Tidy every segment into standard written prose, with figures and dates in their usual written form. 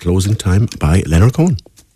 Closing Time by Leonard Cohen.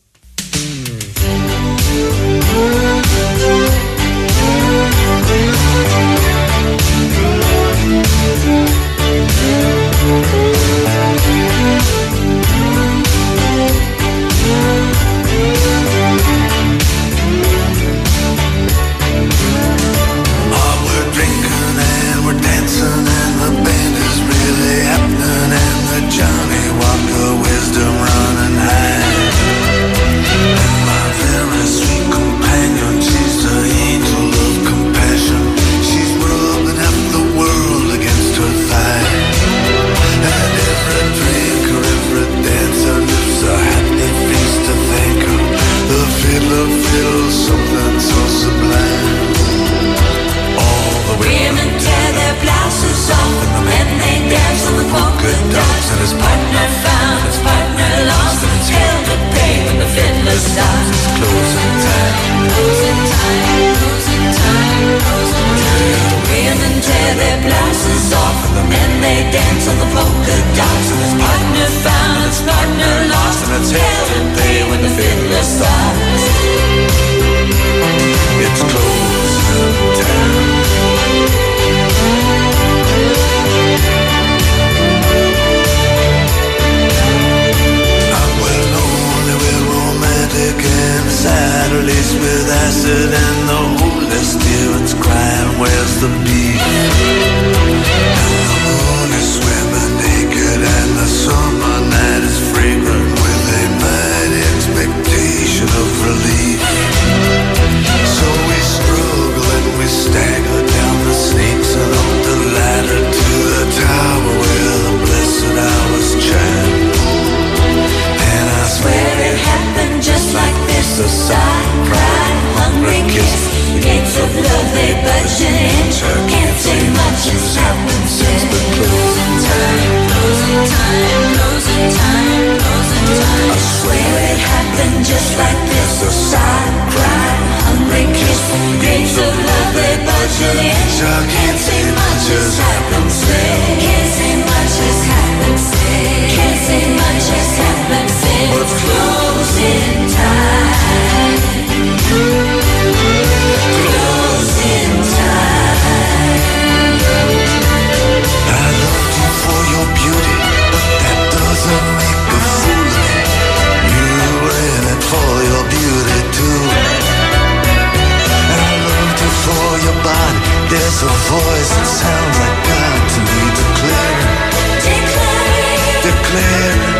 Johnny Walker wisdom running high. And my very sweet companion, she's the angel of compassion. She's rubbing up the world against her thigh. And every drinker, every dancer lives a happy feast to thank her. The fiddler fiddles something so sublime. All the women tear their blouses off and they dance on the polka dots. And his partner found, his partner lost, and it's hell to pay when the fiddler stops. It's closing time, closing time, closing time, closing time. The women tear their blouses off and they dance on the polka dots. And his partner found, his partner lost, and it's hell to pay when the fiddler stops. It's closing time. And cider laced with acid, and the Holy Spirit's crying, where's the beef? And the moon is swimming naked, and the summer night is fragrant with a mighty expectation of relief. So we struggle and we stagger down the snakes and up the ladder to the tower where the blessed hours chime. And I swear it happened just like this. A sigh, cry, hungry kiss. Gates of love, they budge an inch. Can't say much has happened since the closing time, closing time, closing time, closing time. I swear it happened just like this. A sigh, cry, hungry kiss. Gates of love, they budge an inch. Can't say much has happened since. Can't say much has happened since. Can't say much has happened since. It's closing time. Closing time. I loved you for your beauty, but that doesn't make a fool of me. You were in it for your beauty too. And I loved you for your body. There's a voice that sounds like God to me. Declaring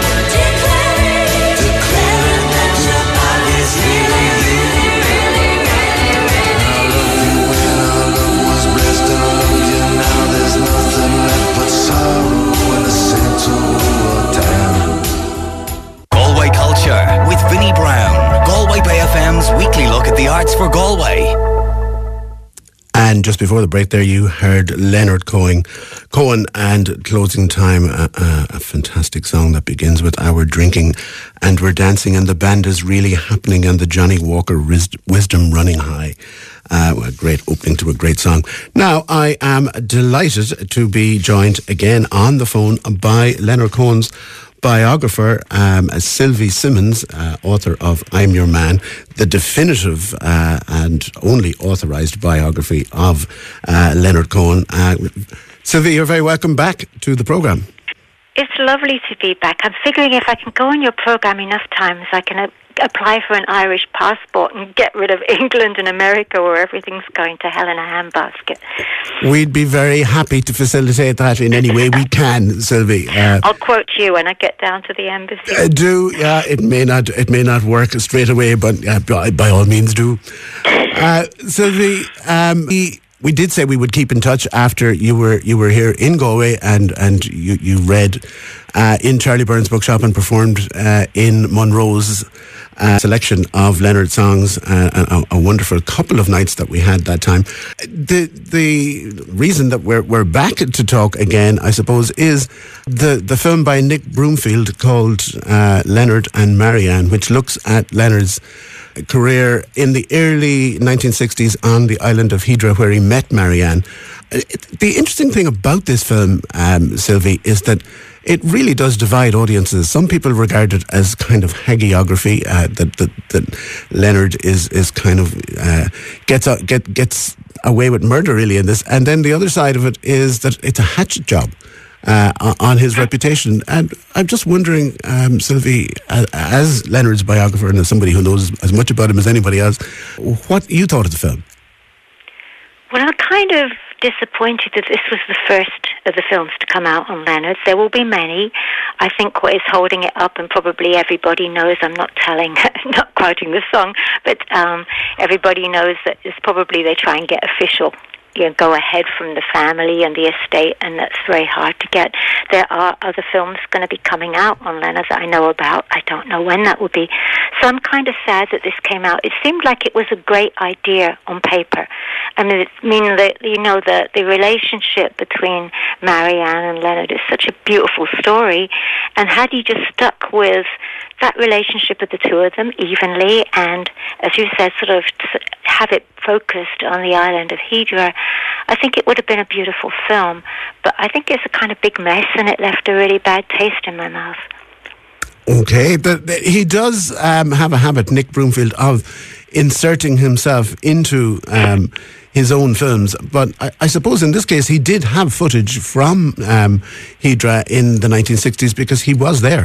that your body's really, really, really, really, really. I love you when our love was blessed, and I love you now. There's nothing left but sorrow when the saints are down. Galway Culture with Vinnie Brown. Galway Bay FM's weekly look at the arts for Galway. And just before the break there, you heard Leonard Cohen and Closing Time, a fantastic song that begins with "Our drinking and we're dancing and the band is really happening and the Johnny Walker wisdom running high." A great opening to a great song. Now, I am delighted to be joined again on the phone by Leonard Cohen's biographer, Sylvie Simmons, author of I'm Your Man, the definitive and only authorised biography of Leonard Cohen. Sylvie, you're very welcome back to the programme. It's lovely to be back. I'm figuring if I can go on your programme enough times, I can apply for an Irish passport and get rid of England and America, where everything's going to hell in a handbasket. We'd be very happy to facilitate that in any way we can, Sylvie. I'll quote you when I get down to the embassy. It may not work straight away, but by all means do. Sylvie, we did say we would keep in touch after you were here in Galway and you read in Charlie Byrne's bookshop and performed in Monroe's selection of Leonard songs, a wonderful couple of nights that we had that time. The reason that we're back to talk again, I suppose, is the film by Nick Broomfield called Leonard and Marianne, which looks at Leonard's career in the early 1960s on the island of Hydra, where he met Marianne. The interesting thing about this film, Sylvie, is that it really does divide audiences. Some people regard it as kind of hagiography, that Leonard is kind of gets away with murder really in this, and then the other side of it is that it's a hatchet job on his reputation. And I'm just wondering, Sylvie, as Leonard's biographer and as somebody who knows as much about him as anybody else, what you thought of the film? Well, I'm kind of disappointed that this was the first of the films to come out on Leonard. There will be many. I think what is holding it up, and probably everybody knows, I'm not not quoting the song, but everybody knows that it's probably they try and get official, go ahead from the family and the estate, and that's very hard to get. There are other films going to be coming out on Leonard that I know about. I don't know when that will be. So I'm kind of sad that this came out. It seemed like it was a great idea on paper. I mean, the relationship between Marianne and Leonard is such a beautiful story. And had he just stuck with that relationship of the two of them evenly, and, as you said, sort of have it focused on the island of Hydra, I think it would have been a beautiful film. But I think it's a kind of big mess, and it left a really bad taste in my mouth. Okay, but he does have a habit, Nick Broomfield, of inserting himself into his own films. But I suppose in this case he did have footage from Hydra in the 1960s because he was there.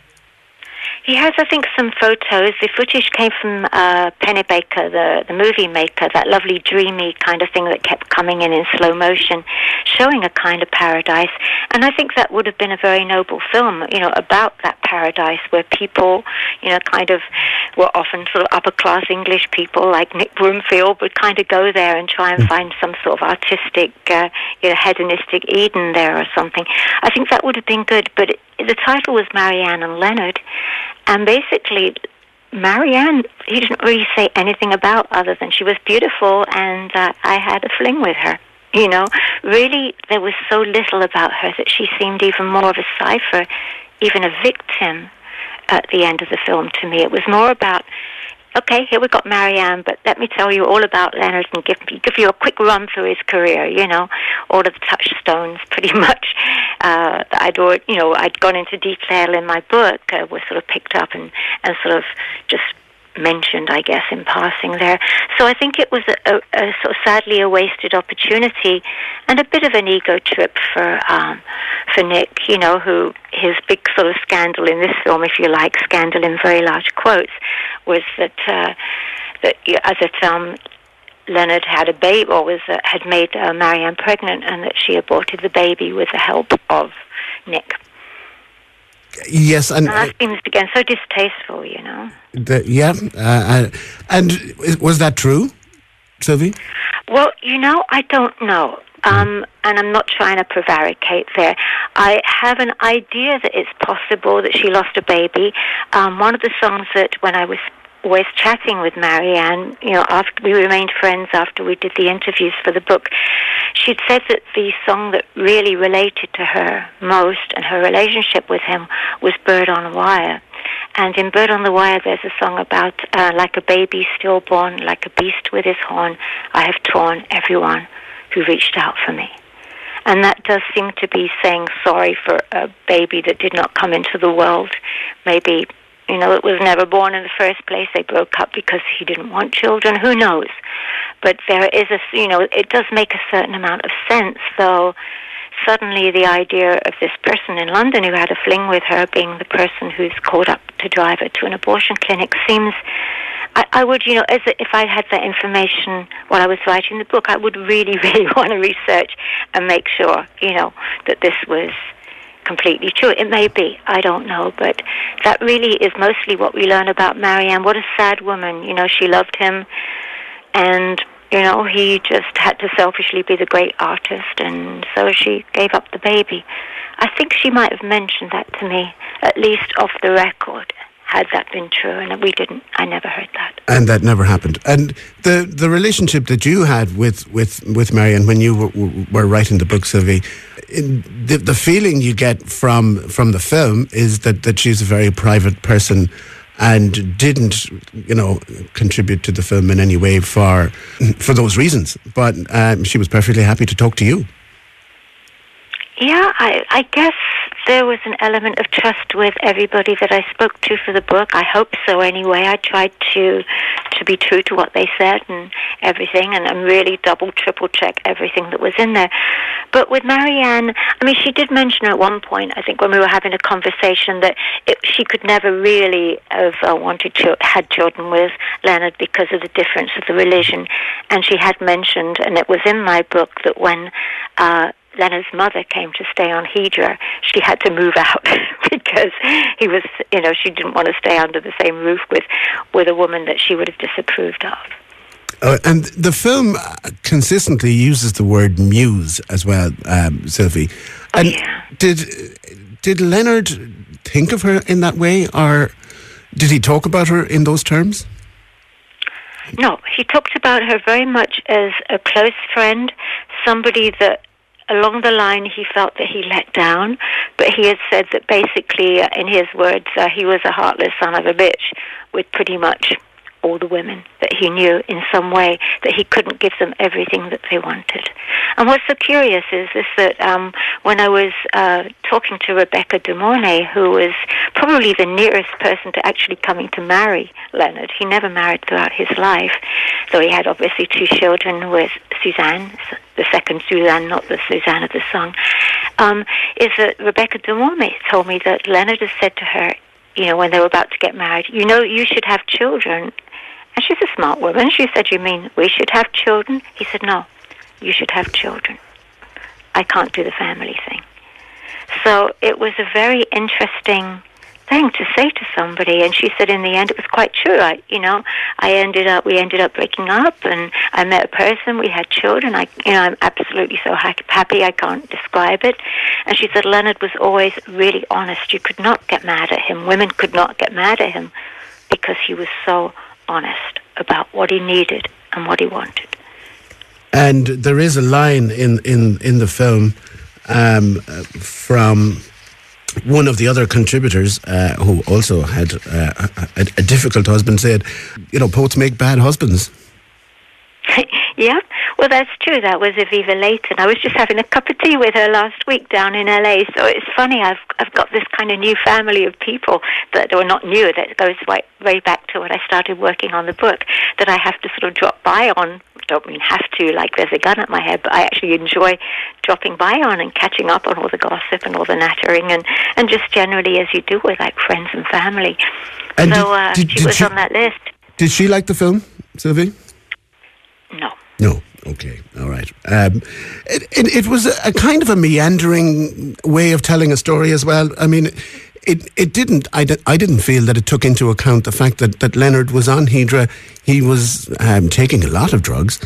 He has, I think, some photos. The footage came from Pennebaker, the movie maker, that lovely dreamy kind of thing that kept coming in slow motion, showing a kind of paradise. And I think that would have been a very noble film, about that paradise where people, kind of were often sort of upper-class English people like Nick Broomfield would kind of go there and try and find some sort of artistic, hedonistic Eden there or something. I think that would have been good, but the title was Marianne and Leonard. And basically, Marianne, he didn't really say anything about other than she was beautiful and I had a fling with her. Really, there was so little about her that she seemed even more of a cipher, even a victim at the end of the film to me. It was more about, okay, here we've got Marianne, but let me tell you all about Leonard and give you a quick run through his career, all of the touchstones pretty much. I'd gone into detail in my book, was sort of picked up and sort of just mentioned, I guess, in passing there. So I think it was a sort of sadly a wasted opportunity and a bit of an ego trip for Nick, who his big sort of scandal in this film, if you like, scandal in very large quotes, was that Leonard had a baby, or had made Marianne pregnant, and that she aborted the baby with the help of Nick. Yes, and that seems again so distasteful, and was that true, Sylvie? Well, I don't know. And I'm not trying to prevaricate there. I have an idea that it's possible that she lost a baby. One of the songs that when I was always chatting with Marianne, after we remained friends after we did the interviews for the book, she'd said that the song that really related to her most and her relationship with him was Bird on a Wire. And in Bird on the Wire, there's a song about like a baby stillborn, like a beast with his horn, I have torn everyone who reached out for me. And that does seem to be saying sorry for a baby that did not come into the world. Maybe, it was never born in the first place. They broke up because he didn't want children. Who knows? But there is it does make a certain amount of sense, though. Suddenly the idea of this person in London who had a fling with her being the person who's called up to drive her to an abortion clinic seems... I would, if I had that information while I was writing the book, I would really, really want to research and make sure, that this was completely true. It may be, I don't know, but that really is mostly what we learn about Marianne. What a sad woman, she loved him, and, he just had to selfishly be the great artist, and so she gave up the baby. I think she might have mentioned that to me, at least off the record. Had that been true, and I never heard that. And that never happened. And the relationship that you had with Marianne when you were writing the book, Sylvie, the feeling you get from the film is that she's a very private person and didn't, contribute to the film in any way for those reasons. But she was perfectly happy to talk to you. Yeah, I guess there was an element of trust with everybody that I spoke to for the book. I hope so anyway. I tried to be true to what they said and everything, and really double, triple check everything that was in there. But with Marianne, I mean, she did mention at one point, I think when we were having a conversation, that she could never really have had children with Leonard because of the difference of the religion. And she had mentioned, and it was in my book, that when Leonard's mother came to stay on Hydra, she had to move out because he was, she didn't want to stay under the same roof with a woman that she would have disapproved of. And the film consistently uses the word muse as well, Sylvie. And did Leonard think of her in that way, or did he talk about her in those terms? No, he talked about her very much as a close friend, somebody that along the line he felt that he let down, but he had said that basically, in his words, he was a heartless son of a bitch with pretty much all the women that he knew in some way, that he couldn't give them everything that they wanted. And what's so curious is that when I was talking to Rebecca De Mornay, who was probably the nearest person to actually coming to marry Leonard, he never married throughout his life, though he had obviously 2 children with Suzanne, the second Suzanne, not the Suzanne of the song, is that Rebecca De Mornay told me that Leonard had said to her, when they were about to get married, you should have children. And she's a smart woman. She said, you mean we should have children? He said, no, you should have children. I can't do the family thing. So it was a very interesting thing to say to somebody. And she said in the end it was quite true. We ended up breaking up, and I met a person, we had children. I'm absolutely so happy I can't describe it. And she said Leonard was always really honest. You could not get mad at him. Women could not get mad at him because he was so honest about what he needed and what he wanted. And there is a line in the film from one of the other contributors who also had a difficult husband, said, poets make bad husbands. Yeah, well, that's true. That was Aviva Leighton. I was just having a cup of tea with her last week down in LA. So it's funny. I've got this kind of new family of people that are not new. That goes way back to when I started working on the book. That I have to sort of drop by on. Don't mean have to, like there's a gun at my head, but I actually enjoy dropping by on and catching up on all the gossip and all the nattering and just generally as you do with like friends and family. And so she was on that list. Did she like the film, Sylvie? No. Okay, all right. It was a kind of a meandering way of telling a story as well. I mean, it didn't. I didn't feel that it took into account the fact that Leonard was on Hydra. He was taking a lot of drugs,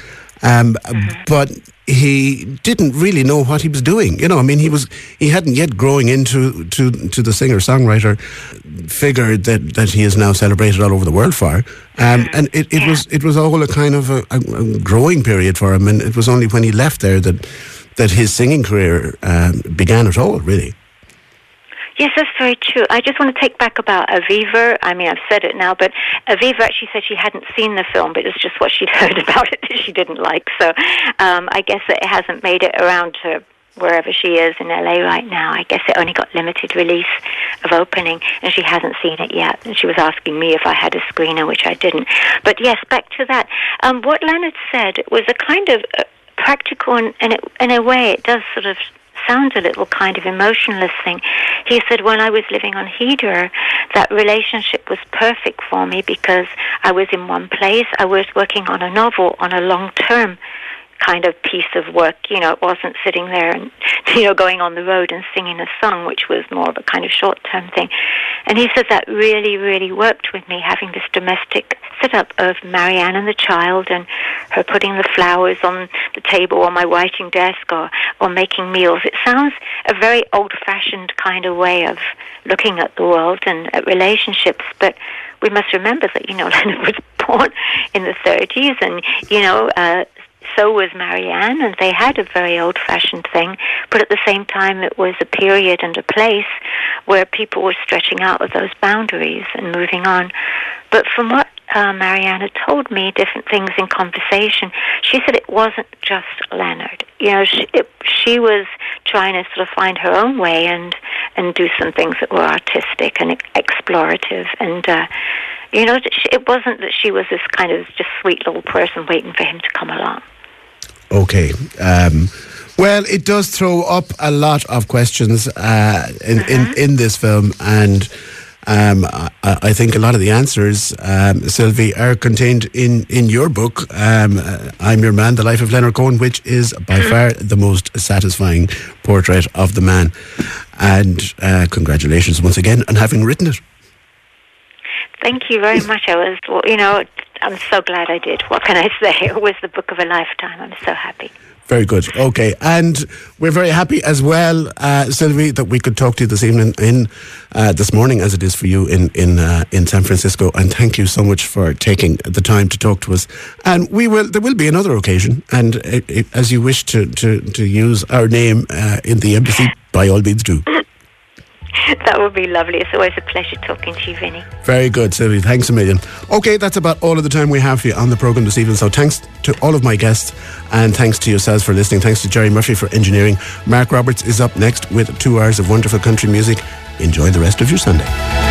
but he didn't really know what he was doing. He hadn't yet growing into the singer-songwriter figure that he is now celebrated all over the world for. And it was all a kind of a growing period for him, and it was only when he left there that his singing career began at all, really. Yes, that's very true. I just want to take back about Aviva. I mean, I've said it now, but Aviva actually said she hadn't seen the film, but it was just what she'd heard about it that she didn't like. So I guess that it hasn't made it around to wherever she is in LA right now. I guess it only got limited release of opening, and she hasn't seen it yet. And she was asking me if I had a screener, which I didn't. But yes, back to that. What Leonard said was a kind of practical, and in a way it does sort of sounds a little kind of emotionless thing. He said, when I was living on Hydra, that relationship was perfect for me because I was in one place. I was working on a novel on a long-term kind of piece of work. It wasn't sitting there and, going on the road and singing a song, which was more of a kind of short-term thing. And he said that really, really worked with me, having this domestic setup of Marianne and the child and her putting the flowers on the table on my writing desk or making meals. It sounds a very old-fashioned kind of way of looking at the world and at relationships, but we must remember that, Leonard was born in the 30s and, so was Marianne, and they had a very old-fashioned thing, but at the same time it was a period and a place where people were stretching out of those boundaries and moving on. But from what Marianne told me different things in conversation, she said it wasn't just Leonard. You know, she was trying to sort of find her own way and do some things that were artistic and explorative. And, you know, it wasn't that she was this kind of just sweet little person waiting for him to come along. Okay. Well, it does throw up a lot of questions in this film, and I think a lot of the answers, Sylvie, are contained in your book, I'm Your Man, The Life of Leonard Cohen, which is by far the most satisfying portrait of the man. And congratulations once again on having written it. Thank you very much. I'm so glad I did. What can I say? It was the book of a lifetime. I'm so happy. Very good. Okay. And we're very happy as well, Sylvie, that we could talk to you this evening this morning, as it is for you in San Francisco. And thank you so much for taking the time to talk to us. And there will be another occasion. And as you wish to use our name in the embassy, by all means do. That would be lovely. It's always a pleasure talking to you, Vinny. Very good, Sylvie. Thanks a million. Okay, that's about all of the time we have for you on the programme this evening. So thanks to all of my guests, and thanks to yourselves for listening. Thanks to Jerry Murphy for engineering. Mark Roberts is up next with 2 hours of wonderful country music. Enjoy the rest of your Sunday.